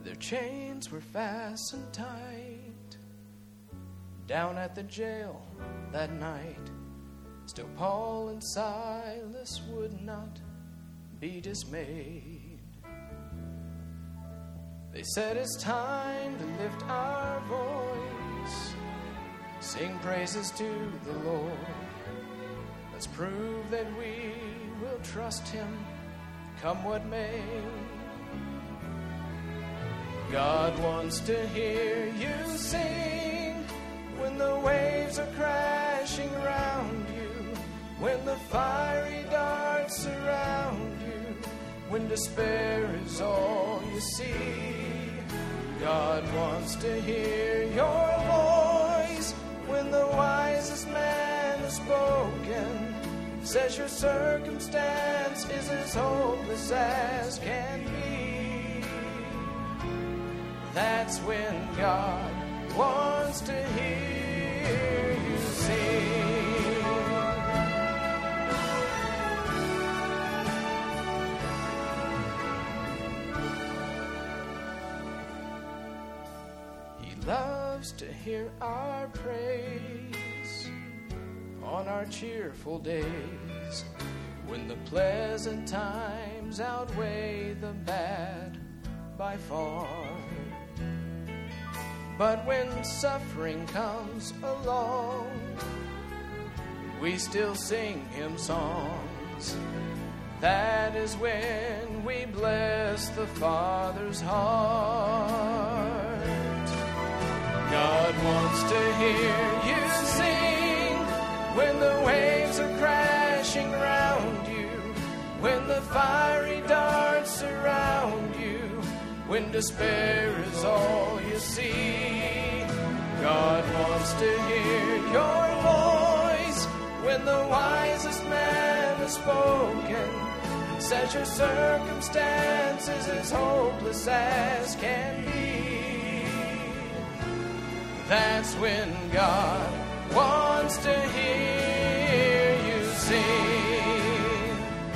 Their chains were fastened tight. Down at the jail that night, still Paul and Silas would not be dismayed. They said it's time to lift our voice, sing praises to the Lord. Let's prove that we will trust Him, come what may. God wants to hear you sing when the waves are crashing around you, when the fiery darts surround you, when despair is all you see. God wants to hear your voice when the wisest man has spoken, says your circumstance is as hopeless as can be. That's when God wants to hear you sing. He loves to hear our praise on our cheerful days, when the pleasant times outweigh the bad by far. But when suffering comes along, we still sing Him songs. That is when we bless the Father's heart. God wants to hear you sing when the waves are crashing around you, when the fiery darts surround you, when despair is all you see. God wants to hear your voice when the wisest man has spoken, says your circumstance is as hopeless as can be. That's when God wants to hear you sing.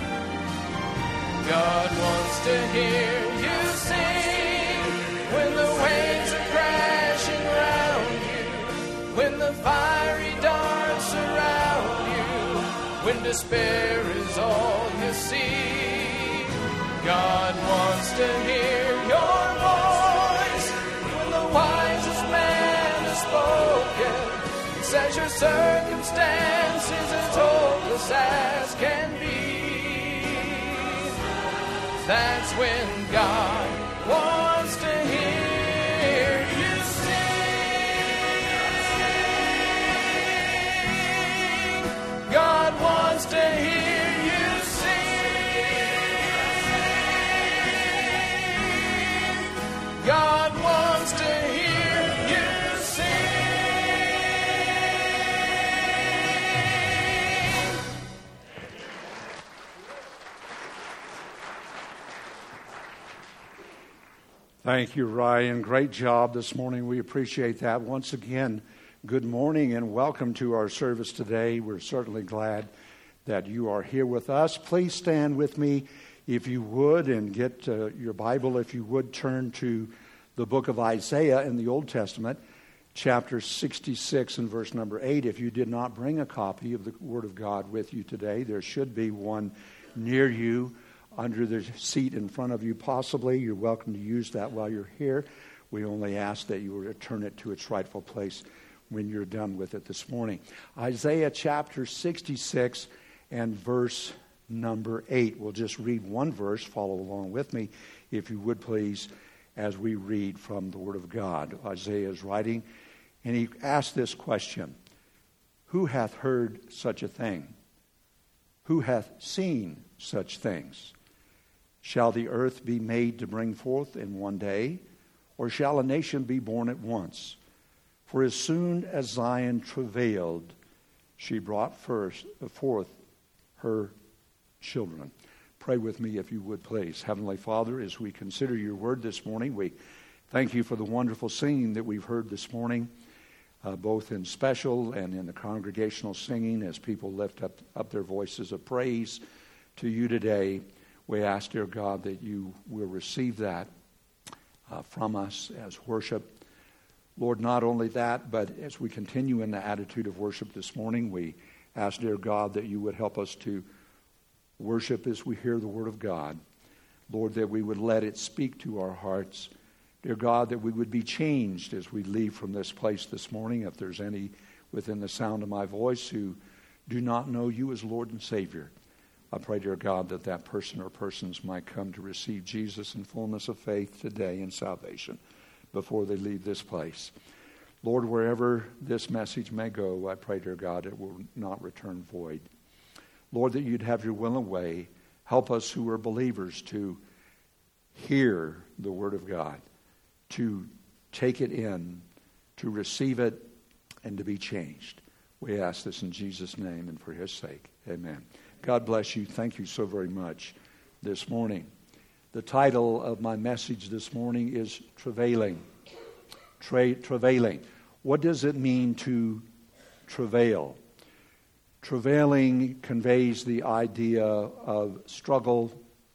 God wants to hear you sing when the waves are crashing around you, when the fiery darts surround you, when despair is all you see. God wants to hear your voice when the wisest man has spoken, says your circumstance is as hopeless as can be. That's when God wants to hear you sing. God wants to hear you sing. God wants to hear you sing. Thank you, Ryan. Great job this morning. We appreciate that. Once again, good morning and welcome to our service today. We're certainly glad that you are here with us. Please stand with me if you would and get your Bible. If you would turn to the book of Isaiah in the Old Testament, chapter 66 and verse number 8. If you did not bring a copy of the Word of God with you today, there should be one near you, under the seat in front of you possibly. You're welcome to use that while you're here. We only ask that you return it to its rightful place when you're done with it this morning. Isaiah chapter 66 and verse number 8. We'll just read one verse. Follow along with me, if you would please, as we read from the Word of God. Isaiah is writing, and he asked this question: Who hath heard such a thing? Who hath seen such things? Shall the earth be made to bring forth in one day, or shall a nation be born at once? For as soon as Zion travailed, she brought forth her children. Pray with me if you would, please. Heavenly Father, as we consider your word this morning, we thank you for the wonderful singing that we've heard this morning, both in special and in the congregational singing, as people lift up their voices of praise to you today. We ask, dear God, that you will receive that from us as worship. Lord, not only that, but as we continue in the attitude of worship this morning, we ask, dear God, that you would help us to worship as we hear the word of God. Lord, that we would let it speak to our hearts. Dear God, that we would be changed as we leave from this place this morning. If there's any within the sound of my voice who do not know you as Lord and Savior, I pray, dear God, that that person or persons might come to receive Jesus in fullness of faith today in salvation before they leave this place. Lord, wherever this message may go, I pray, dear God, it will not return void. Lord, that you'd have your will and way. Help us who are believers to hear the word of God, to take it in, to receive it, and to be changed. We ask this in Jesus' name and for his sake. Amen. God bless you. Thank you so very much this morning. The title of my message this morning is Travailing. Travailing. What does it mean to travail? Travailing conveys the idea of struggle,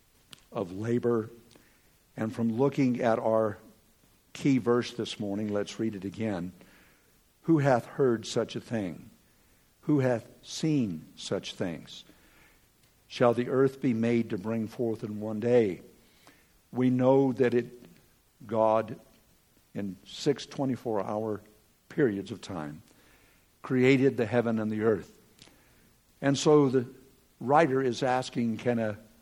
of labor. And from looking at our key verse this morning, let's read it again. Who hath heard such a thing? Who hath seen such things? Shall the earth be made to bring forth in one day? We know that God, in 6 24-hour periods of time, created the heaven and the earth. And so the writer is asking, can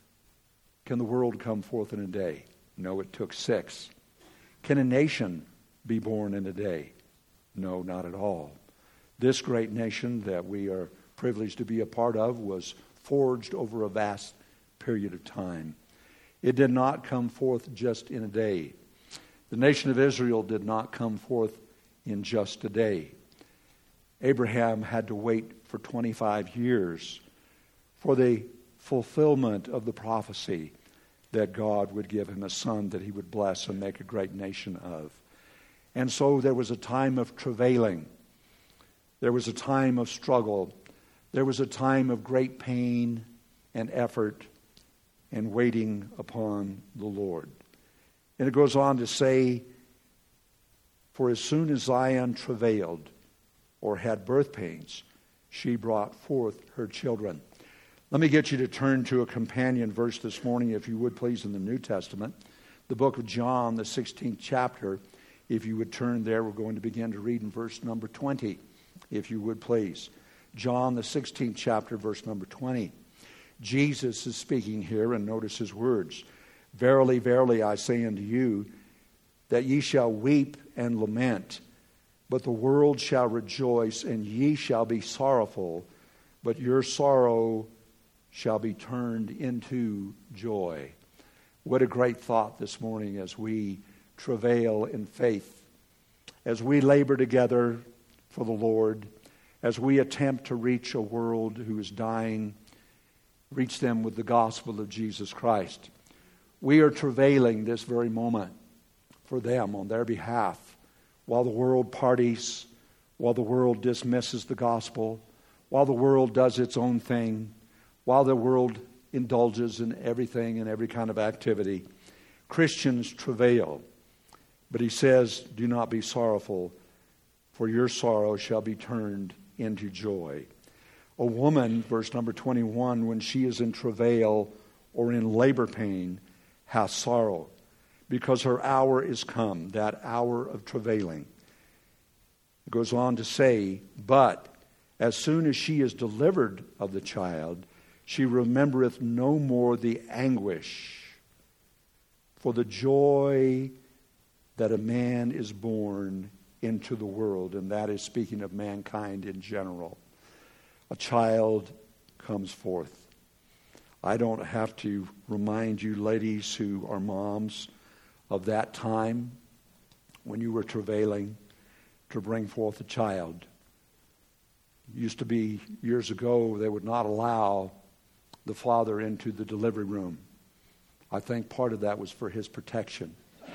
the world come forth in a day? No, it took 6. Can a nation be born in a day? No, not at all. This great nation that we are privileged to be a part of was forged over a vast period of time. It did not come forth just in a day. The nation of Israel did not come forth in just a day. Abraham had to wait for 25 years for the fulfillment of the prophecy that God would give him a son that he would bless and make a great nation of. And so there was a time of travailing. There was a time of struggle. There was a time of great pain and effort and waiting upon the Lord. And it goes on to say, for as soon as Zion travailed or had birth pains, she brought forth her children. Let me get you to turn to a companion verse this morning, if you would please, in the New Testament. The book of John, the 16th chapter. If you would turn there, we're going to begin to read in verse number 20, if you would please. John, the 16th chapter, verse number 20. Jesus is speaking here, and notice his words. Verily, verily, I say unto you, that ye shall weep and lament, but the world shall rejoice, and ye shall be sorrowful, but your sorrow shall be turned into joy. What a great thought this morning as we travail in faith, as we labor together for the Lord, as we attempt to reach a world who is dying, reach them with the gospel of Jesus Christ. We are travailing this very moment for them on their behalf, while the world parties, while the world dismisses the gospel, while the world does its own thing, while the world indulges in everything and every kind of activity. Christians travail. But he says, do not be sorrowful, for your sorrow shall be turned into joy. A woman, verse number 21, when she is in travail or in labor pain, hath sorrow, because her hour is come, that hour of travailing. It goes on to say, but as soon as she is delivered of the child, she remembereth no more the anguish for the joy that a man is born into the world. And that is speaking of mankind in general. A child comes forth. I don't have to remind you, ladies who are moms, of that time when you were travailing to bring forth a child. It used to be years ago they would not allow the father into the delivery room. I think part of that was for his protection.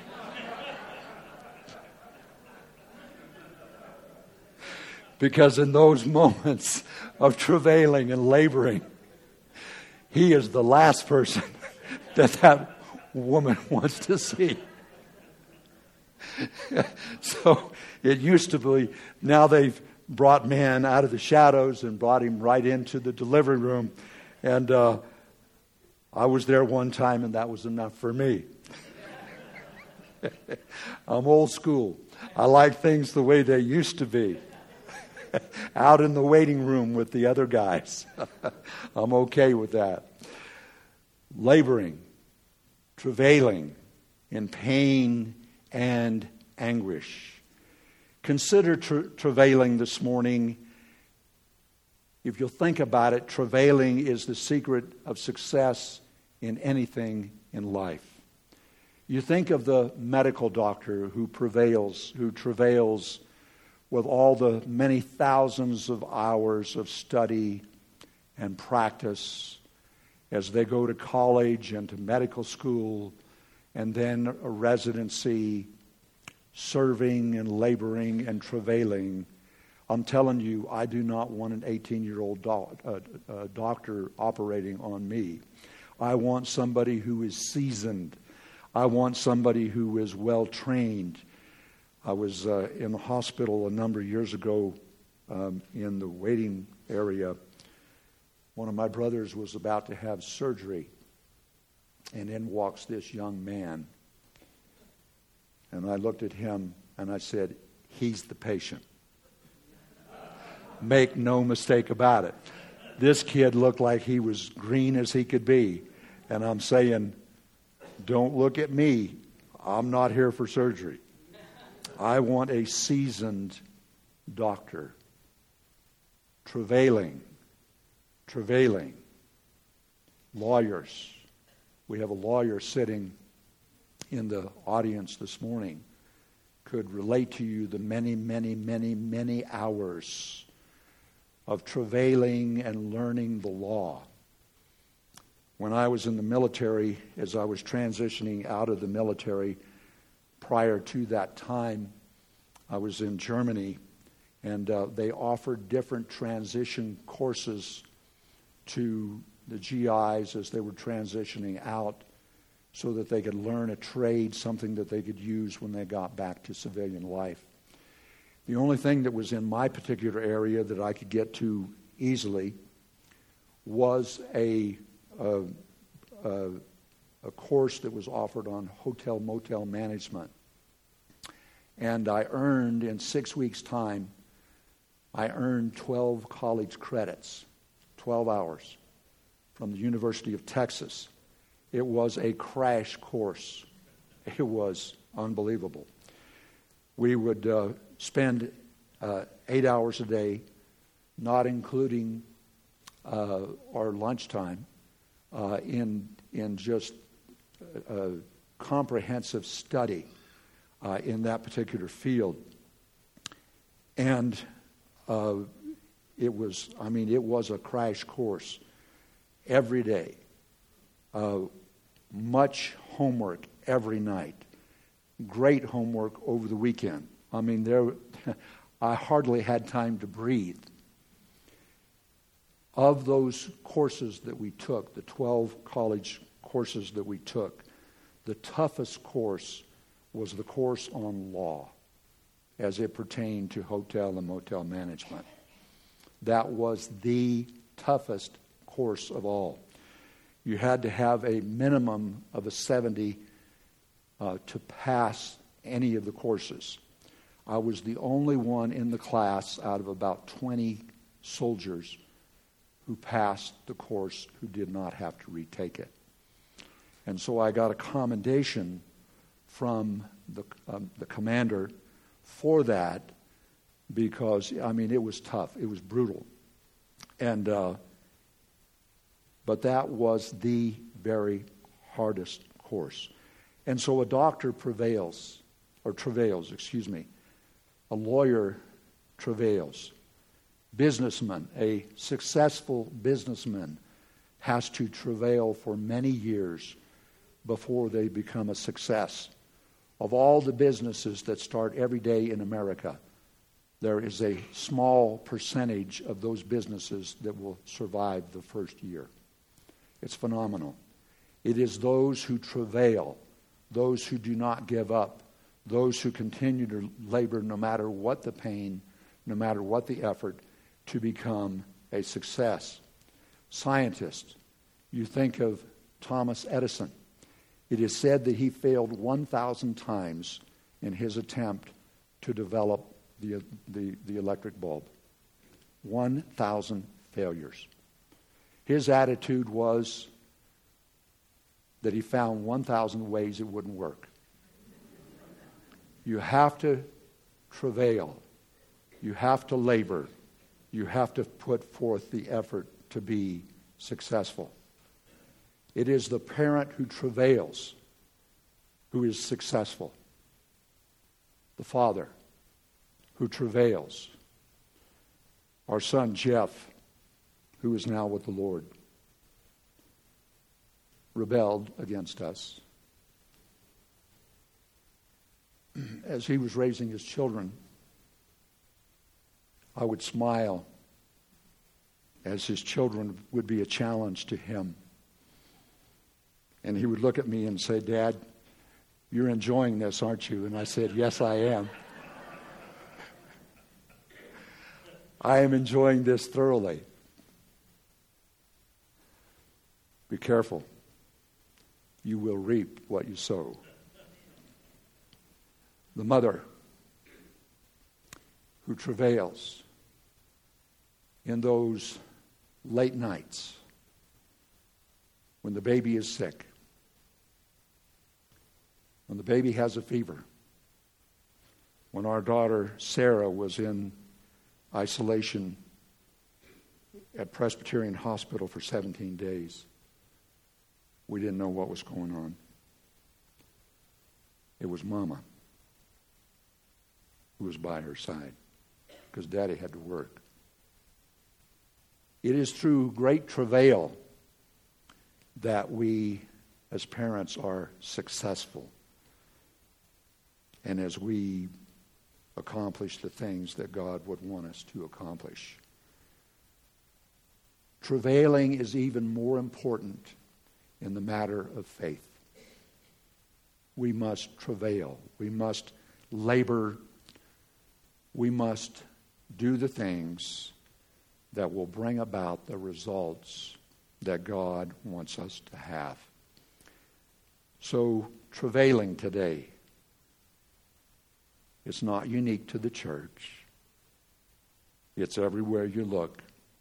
Because in those moments of travailing and laboring, he is the last person that woman wants to see. So it used to be, now they've brought man out of the shadows and brought him right into the delivery room. And I was there one time, and that was enough for me. I'm old school. I like things the way they used to be. Out in the waiting room with the other guys. I'm okay with that. Laboring, travailing in pain and anguish. Consider travailing this morning. If you'll think about it, travailing is the secret of success in anything in life. You think of the medical doctor who travails with all the many thousands of hours of study and practice as they go to college and to medical school and then a residency, serving and laboring and travailing. I'm telling you, I do not want an 18-year-old doctor operating on me. I want somebody who is seasoned. I want somebody who is well trained. I was in the hospital a number of years ago in the waiting area. One of my brothers was about to have surgery, and in walks this young man. And I looked at him and I said, "He's the patient." Make no mistake about it. This kid looked like he was green as he could be. And I'm saying, don't look at me. I'm not here for surgery. I want a seasoned doctor. Travailing. Lawyers. We have a lawyer sitting in the audience this morning. Could relate to you the many hours of travailing and learning the law. When I was in the military, as I was transitioning out of the military, prior to that time, I was in Germany, and they offered different transition courses to the GIs as they were transitioning out so that they could learn a trade, something that they could use when they got back to civilian life. The only thing that was in my particular area that I could get to easily was a course that was offered on hotel motel management. And I earned, in 6 weeks' time, I earned 12 college credits, 12 hours, from the University of Texas. It was a crash course. It was unbelievable. We would spend 8 hours a day, not including our lunchtime, in just comprehensive study in that particular field. And it was a crash course every day. Much homework every night. Great homework over the weekend. I hardly had time to breathe. Of those courses that we took, the 12 college courses that we took, the toughest course was the course on law as it pertained to hotel and motel management. That was the toughest course of all. You had to have a minimum of a 70 to pass any of the courses. I was the only one in the class out of about 20 soldiers who passed the course who did not have to retake it. And so I got a commendation from the commander for that because, it was tough. It was brutal. And but that was the very hardest course. And so a doctor travails. A lawyer travails. Businessman, a successful businessman, has to travail for many years before they become a success. Of all the businesses that start every day in America, there is a small percentage of those businesses that will survive the first year. It's phenomenal. It is those who travail, those who do not give up, those who continue to labor no matter what the pain, no matter what the effort, to become a success. Scientists, you think of Thomas Edison. It is said that he failed 1,000 times in his attempt to develop the electric bulb. 1,000 failures. His attitude was that he found 1,000 ways it wouldn't work. You have to travail. You have to labor. You have to put forth the effort to be successful. It is the parent who travails who is successful. The father who travails. Our son Jeff, who is now with the Lord, rebelled against us. As he was raising his children, I would smile as his children would be a challenge to him. And he would look at me and say, "Dad, you're enjoying this, aren't you?" And I said, "Yes, I am. I am enjoying this thoroughly." Be careful. You will reap what you sow. The mother who travails in those late nights when the baby is sick, when the baby has a fever, when our daughter Sarah was in isolation at Presbyterian Hospital for 17 days. We didn't know what was going on. It was Mama who was by her side because Daddy had to work. It is through great travail that we as parents are successful and as we accomplish the things that God would want us to accomplish. Travailing is even more important in the matter of faith. We must travail. We must labor. We must do the things that will bring about the results that God wants us to have. So, travailing today is not unique to the church. It's everywhere you look.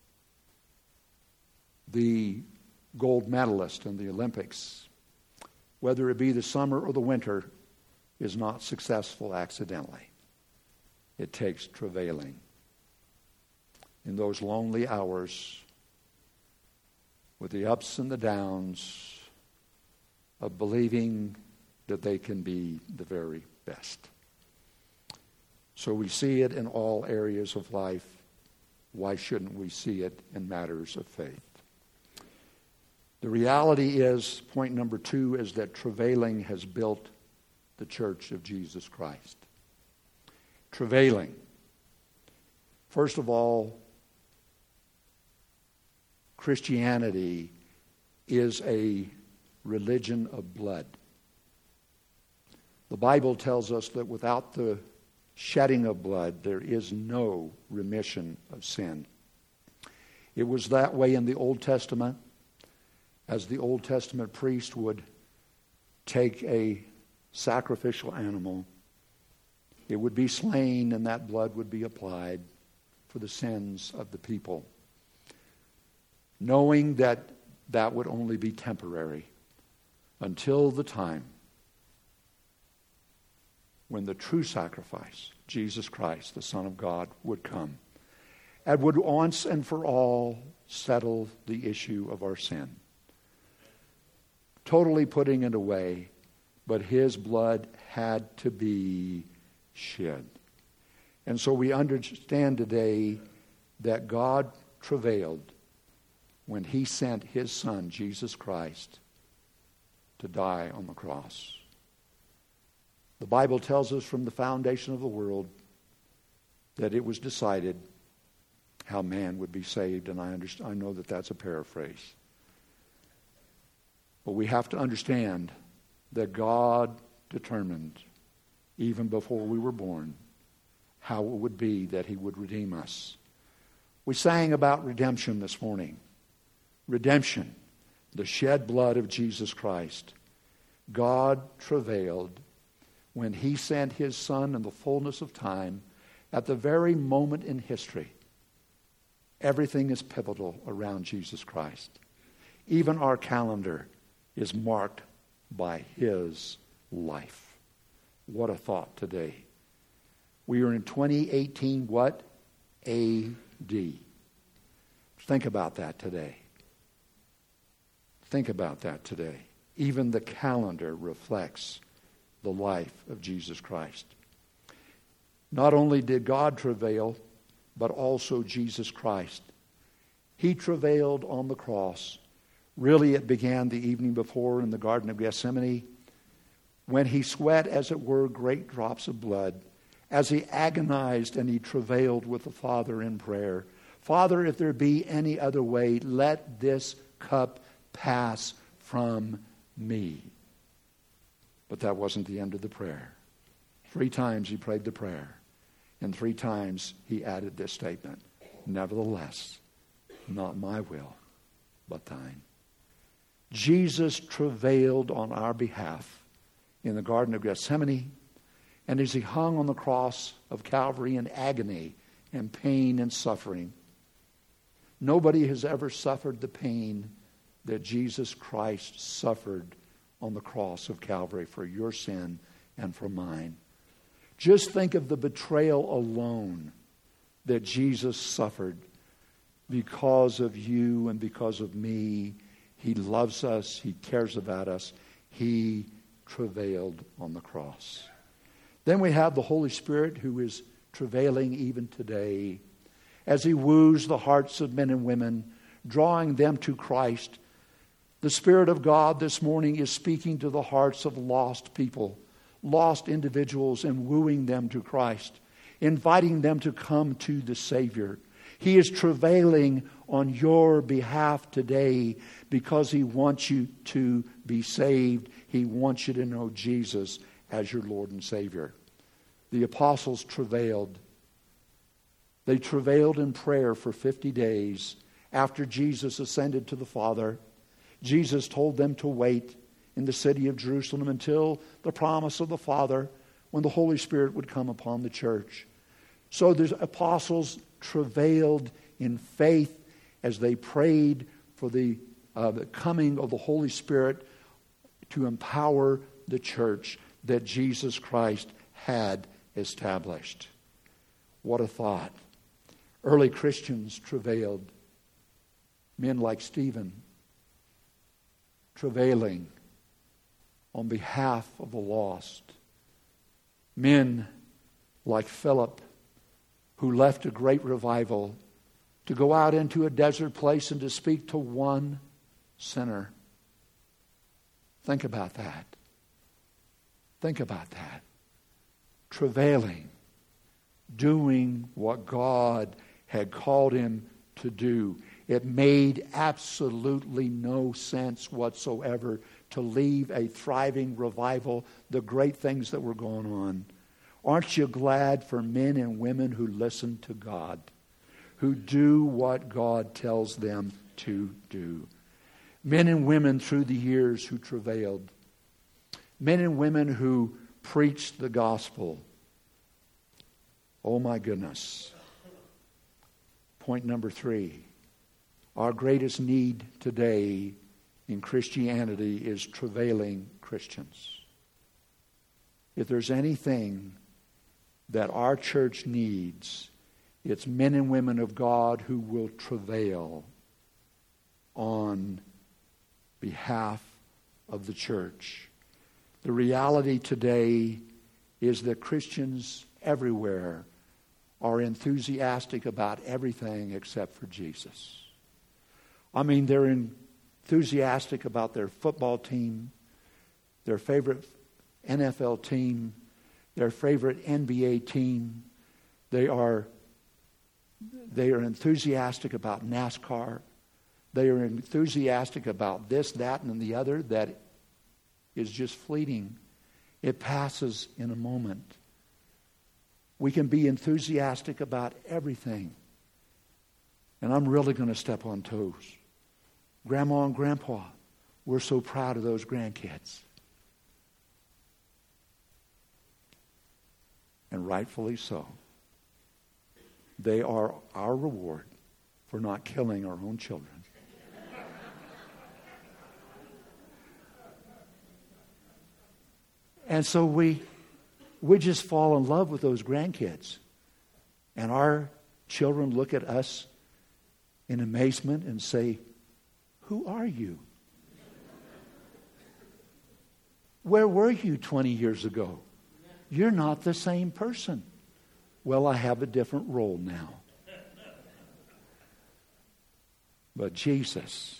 The gold medalist in the Olympics, whether it be the summer or the winter, is not successful accidentally. It takes travailing. In those lonely hours, with the ups and the downs of believing that they can be the very best. So we see it in all areas of life. Why shouldn't we see it in matters of faith? The reality is, point number 2, is that travailing has built the church of Jesus Christ. Travailing. First of all, Christianity is a religion of blood. The Bible tells us that without the shedding of blood, there is no remission of sin. It was that way in the Old Testament, as the Old Testament priest would take a sacrificial animal. It would be slain, and that blood would be applied for the sins of the people, knowing that that would only be temporary until the time when the true sacrifice, Jesus Christ, the Son of God, would come and would once and for all settle the issue of our sin. Totally putting it away, but his blood had to be shed. And so we understand today that God travailed when he sent his Son, Jesus Christ, to die on the cross. The Bible tells us from the foundation of the world that it was decided how man would be saved, and I know that that's a paraphrase. But we have to understand that God determined even before we were born, how it would be that he would redeem us. We sang about redemption this morning. Redemption, the shed blood of Jesus Christ. God travailed when he sent his Son in the fullness of time at the very moment in history. Everything is pivotal around Jesus Christ. Even our calendar is marked by his life. What a thought today. We are in 2018, what? A.D. Think about that today. Think about that today. Even the calendar reflects the life of Jesus Christ. Not only did God travail, but also Jesus Christ. He travailed on the cross. Really, it began the evening before in the Garden of Gethsemane, when he sweat, as it were, great drops of blood, as he agonized and he travailed with the Father in prayer. Father, if there be any other way, let this cup pass from me. But that wasn't the end of the prayer. 3 times he prayed the prayer. And 3 times he added this statement, nevertheless, not my will, but thine. Jesus travailed on our behalf in the Garden of Gethsemane, and as he hung on the cross of Calvary in agony and pain and suffering, nobody has ever suffered the pain that Jesus Christ suffered on the cross of Calvary for your sin and for mine. Just think of the betrayal alone that Jesus suffered because of you and because of me. He loves us. He cares about us. He travailed on the cross. Then we have the Holy Spirit, who is travailing even today as he woos the hearts of men and women, drawing them to Christ. The Spirit of God this morning is speaking to the hearts of lost people, lost individuals, and wooing them to Christ, inviting them to come to the Savior. He is travailing on your behalf today because he wants you to be saved. He wants you to know Jesus as your Lord and Savior. The apostles travailed. They travailed in prayer for 50 days after Jesus ascended to the Father. Jesus told them to wait in the city of Jerusalem until the promise of the Father, when the Holy Spirit would come upon the church. So the apostles travailed in faith as they prayed for the coming of the Holy Spirit to empower the church that Jesus Christ had established. What a thought. Early Christians travailed. Men like Stephen, travailing on behalf of the lost. Men like Philip, who left a great revival to go out into a desert place and to speak to one sinner. Think about that. Think about that. Travailing, doing what God had called him to do. It made absolutely no sense whatsoever to leave a thriving revival, the great things that were going on. Aren't you glad for men and women who listen to God, who do what God tells them to do? Men and women through the years who travailed. Men and women who preached the gospel. Oh my goodness. Point number 3. Our greatest need today in Christianity is travailing Christians. If there's anything that our church needs, it's men and women of God who will travail on behalf of the church. The reality today is that Christians everywhere are enthusiastic about everything except for Jesus. I mean, they're enthusiastic about their football team, their favorite NFL team, their favorite NBA team. They are enthusiastic about NASCAR. They are enthusiastic about this, that, and the other that is just fleeting. It passes in a moment. We can be enthusiastic about everything. And I'm really going to step on toes. Grandma and Grandpa, we're so proud of those grandkids. And rightfully so. They are our reward for not killing our own children. And so we just fall in love with those grandkids. And our children look at us in amazement and say, "Who are you? Where were you 20 years ago? You're not the same person." Well, I have a different role now. But Jesus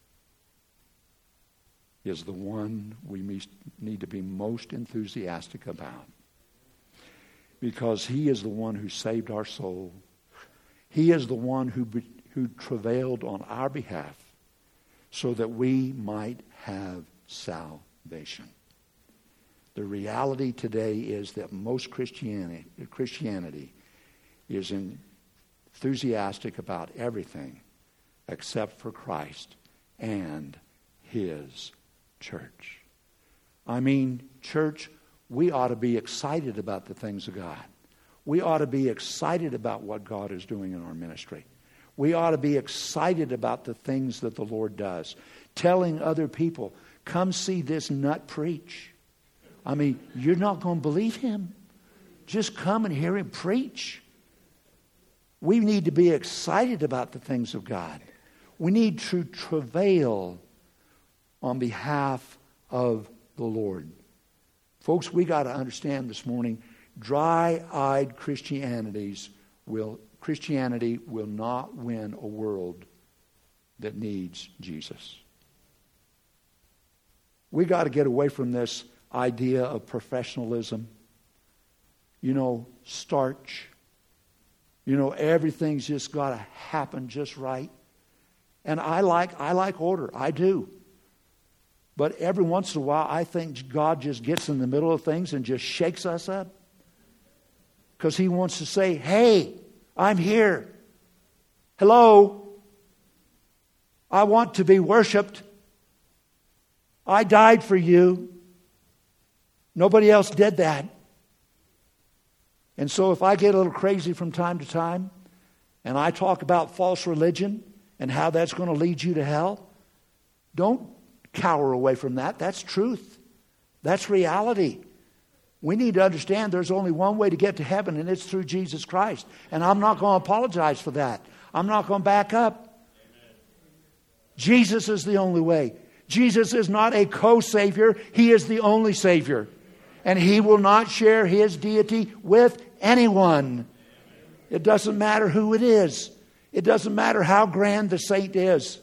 is the one we need to be most enthusiastic about. Because He is the one who saved our soul. He is the one who travailed on our behalf so that we might have salvation. The reality today is that most Christianity is enthusiastic about everything except for Christ and His church. I mean, church, we ought to be excited about the things of God. We ought to be excited about what God is doing in our ministry. We ought to be excited about the things that the Lord does. Telling other people, come see this nut preach. I mean, you're not going to believe him. Just come and hear him preach. We need to be excited about the things of God. We need to travail on behalf of the Lord. Folks, we got to understand this morning, dry-eyed Christianity will not win a world that needs Jesus. We got to get away from this idea of professionalism. Starch. Everything's just got to happen just right. And I like order. I do. But every once in a while, I think God just gets in the middle of things and just shakes us up. Because He wants to say, hey, I'm here. Hello. I want to be worshiped. I died for you. Nobody else did that. And so if I get a little crazy from time to time, and I talk about false religion and how that's going to lead you to hell, don't cower away from that. That's truth. That's reality. We need to understand there's only one way to get to heaven, and it's through Jesus Christ. And I'm not going to apologize for that. I'm not going to back up. Amen. Jesus is the only way. Jesus is not a co-savior. He is the only Savior. And He will not share His deity with anyone. It doesn't matter who it is. It doesn't matter how grand the saint is.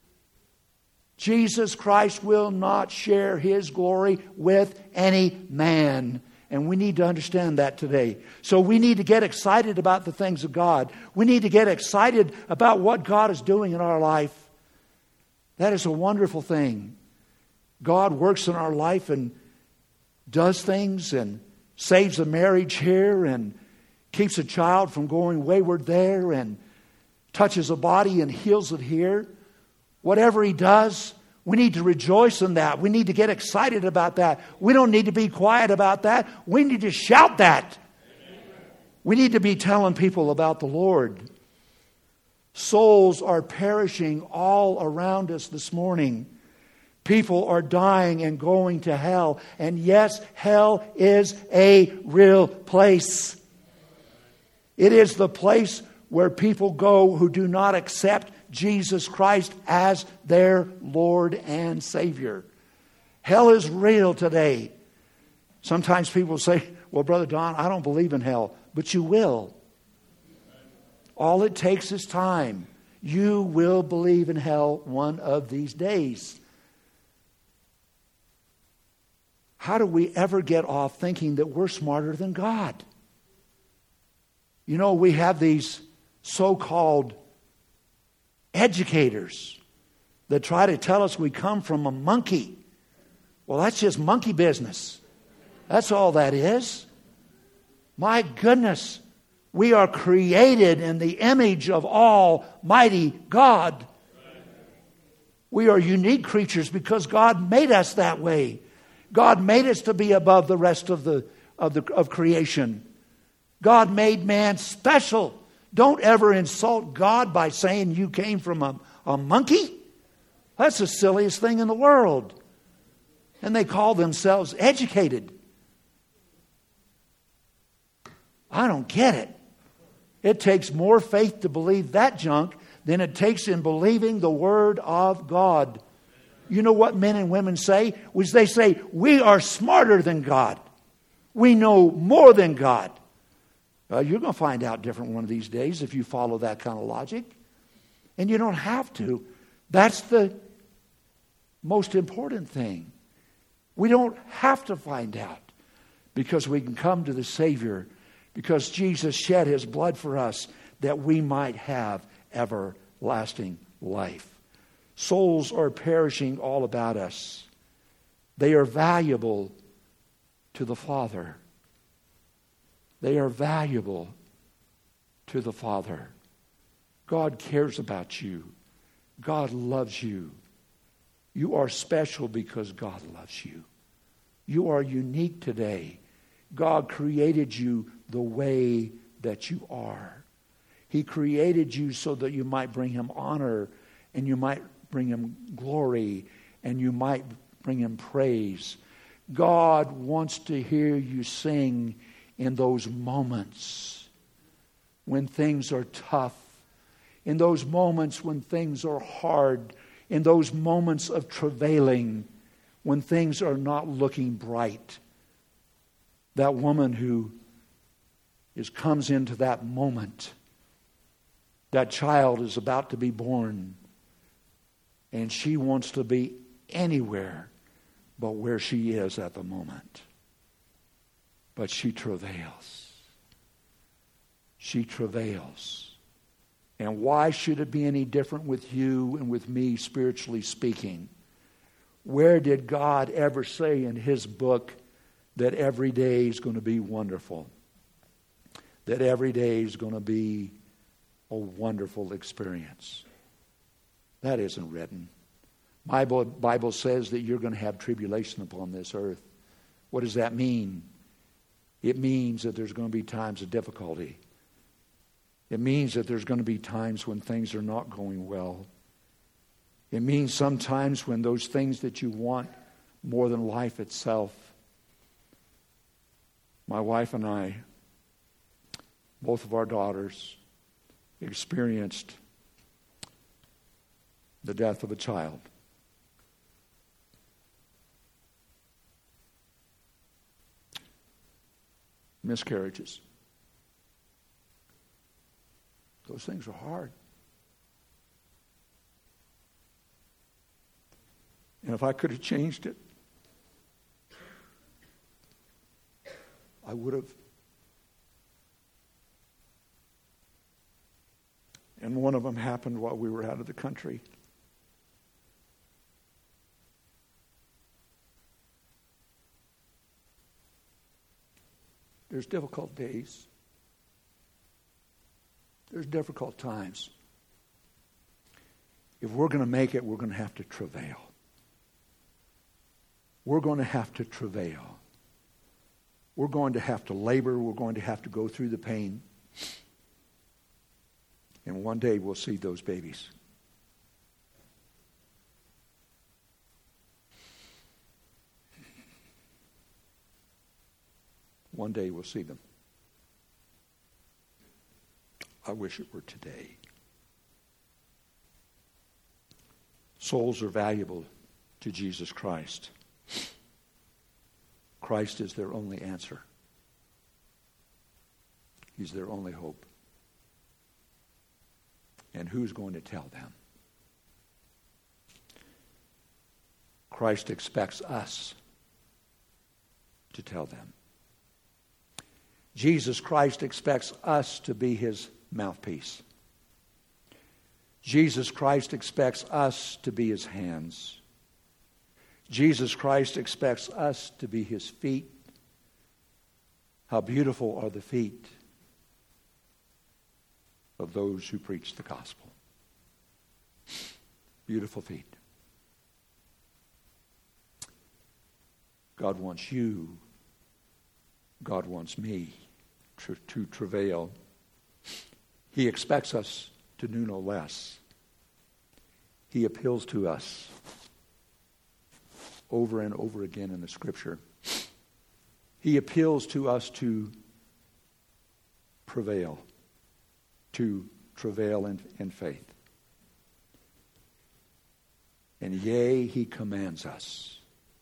Jesus Christ will not share His glory with any man. And we need to understand that today. So we need to get excited about the things of God. We need to get excited about what God is doing in our life. That is a wonderful thing. God works in our life and does things and saves a marriage here and keeps a child from going wayward there and touches a body and heals it here. Whatever He does, we need to rejoice in that. We need to get excited about that. We don't need to be quiet about that. We need to shout that. We need to be telling people about the Lord. Souls are perishing all around us this morning. People are dying and going to hell. And yes, hell is a real place. It is the place where people go who do not accept Jesus Christ as their Lord and Savior. Hell is real today. Sometimes people say, well, Brother Don, I don't believe in hell. But you will. All it takes is time. You will believe in hell one of these days. How do we ever get off thinking that we're smarter than God? We have these so-called educators that try to tell us we come from a monkey. Well, that's just monkey business. That's all that is. My goodness. We are created in the image of Almighty God. We are unique creatures because God made us that way. God made us to be above the rest of creation. God made man special. Don't ever insult God by saying you came from a monkey. That's the silliest thing in the world. And they call themselves educated. I don't get it. It takes more faith to believe that junk than it takes in believing the Word of God. You know what men and women say? They say, we are smarter than God. We know more than God. You're going to find out different one of these days if you follow that kind of logic. And you don't have to. That's the most important thing. We don't have to find out because we can come to the Savior, because Jesus shed His blood for us that we might have everlasting life. Souls are perishing all about us. They are valuable to the Father. They are valuable to the Father. God cares about you. God loves you. You are special because God loves you. You are unique today. God created you the way that you are. He created you so that you might bring Him honor, and you might bring Him glory, and you might bring Him praise. God wants to hear you sing in those moments when things are tough, in those moments when things are hard, in those moments of travailing, when things are not looking bright. That woman who comes into that moment, that child is about to be born, and she wants to be anywhere but where she is at the moment. But she travails. She travails. And why should it be any different with you and with me, spiritually speaking? Where did God ever say in His book that every day is going to be wonderful? That every day is going to be a wonderful experience? That isn't written. Bible says that you're going to have tribulation upon this earth. What does that mean? It means that there's going to be times of difficulty. It means that there's going to be times when things are not going well. It means sometimes when those things that you want more than life itself. My wife and I, both of our daughters, experienced the death of a child. Miscarriages. Those things are hard. And if I could have changed it, I would have. And one of them happened while we were out of the country. There's difficult days. There's difficult times. If we're going to make it, we're going to have to travail. We're going to have to travail. We're going to have to labor. We're going to have to go through the pain. And one day we'll see those babies. One day we'll see them. I wish it were today. Souls are valuable to Jesus Christ. Christ is their only answer. He's their only hope. And who's going to tell them? Christ expects us to tell them. Jesus Christ expects us to be His mouthpiece. Jesus Christ expects us to be His hands. Jesus Christ expects us to be His feet How beautiful are the feet of those who preach the gospel. Beautiful feet. God wants you. God wants me to travail. He expects us to do no less. He appeals to us over and over again in the Scripture. He appeals to us to travail in faith. And yea, he commands us.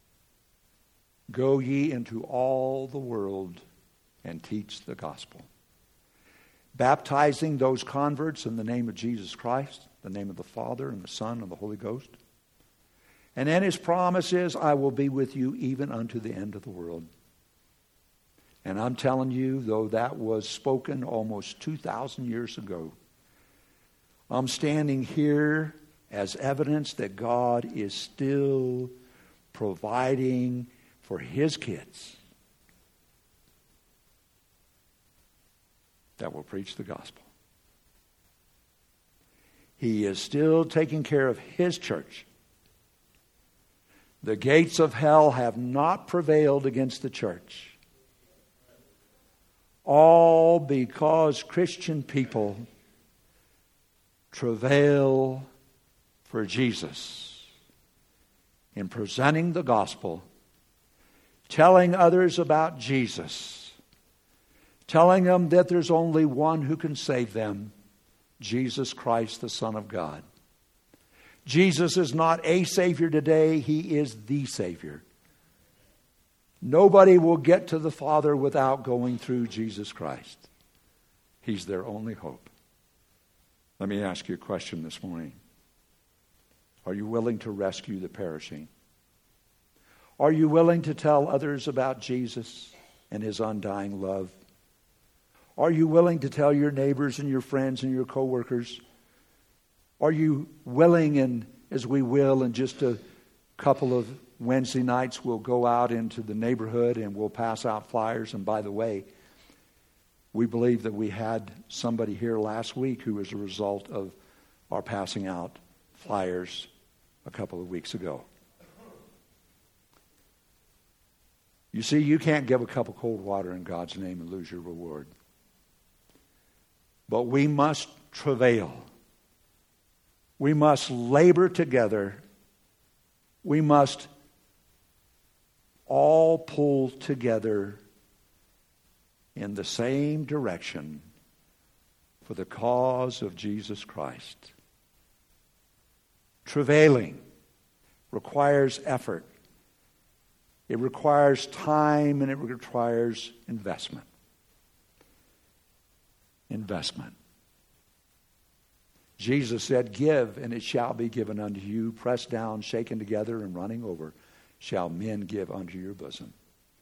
Go ye into all the world and teach the gospel. Baptizing those converts in the name of Jesus Christ, the name of the Father and the Son and the Holy Ghost. And then his promise is, I will be with you even unto the end of the world. And I'm telling you, though that was spoken almost 2,000 years ago, I'm standing here as evidence that God is still providing for his kids that will preach the gospel. He is still taking care of his church. The gates of hell have not prevailed against the church. All because Christian people travail for Jesus in presenting the gospel, telling others about Jesus, telling them that there's only one who can save them, Jesus Christ, the Son of God. Jesus is not a Savior today, he is the Savior. Nobody will get to the Father without going through Jesus Christ. He's their only hope. Let me ask you a question this morning. Are you willing to rescue the perishing? Are you willing to tell others about Jesus and his undying love? Are you willing to tell your neighbors and your friends and your co-workers? Are you willing, and as we will in just a couple of Wednesday nights, we'll go out into the neighborhood and we'll pass out flyers. And by the way, we believe that we had somebody here last week who was a result of our passing out flyers a couple of weeks ago. You see, you can't give a cup of cold water in God's name and lose your reward. But we must travail. We must labor together. We must all pull together in the same direction for the cause of Jesus Christ. Travailing requires effort. It requires time, and it requires investment. Investment. Jesus said, give, and it shall be given unto you, pressed down, shaken together, and running over, shall men give unto your bosom.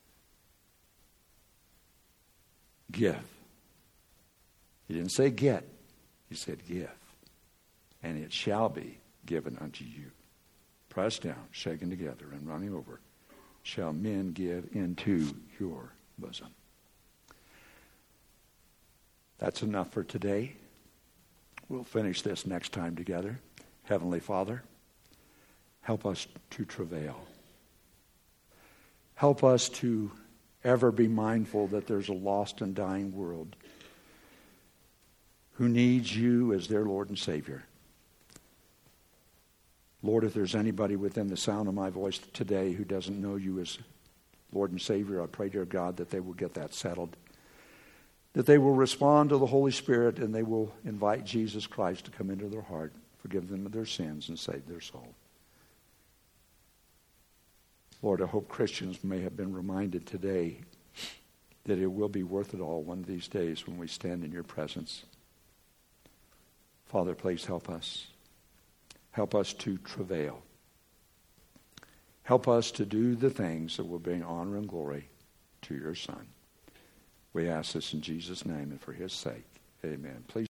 Give. He didn't say get. He said give. And it shall be given unto you. Pressed down, shaken together, and running over, shall men give into your bosom. That's enough for today. We'll finish this next time together. Heavenly Father, help us to travail. Help us to ever be mindful that there's a lost and dying world who needs you as their Lord and Savior. Lord, if there's anybody within the sound of my voice today who doesn't know you as Lord and Savior, I pray, dear God, that they will get that settled. That they will respond to the Holy Spirit and they will invite Jesus Christ to come into their heart, forgive them of their sins, and save their soul. Lord, I hope Christians may have been reminded today that it will be worth it all one of these days when we stand in your presence. Father, please help us. Help us to travail. Help us to do the things that will bring honor and glory to your Son. We ask this in Jesus' name and for his sake. Amen. Please.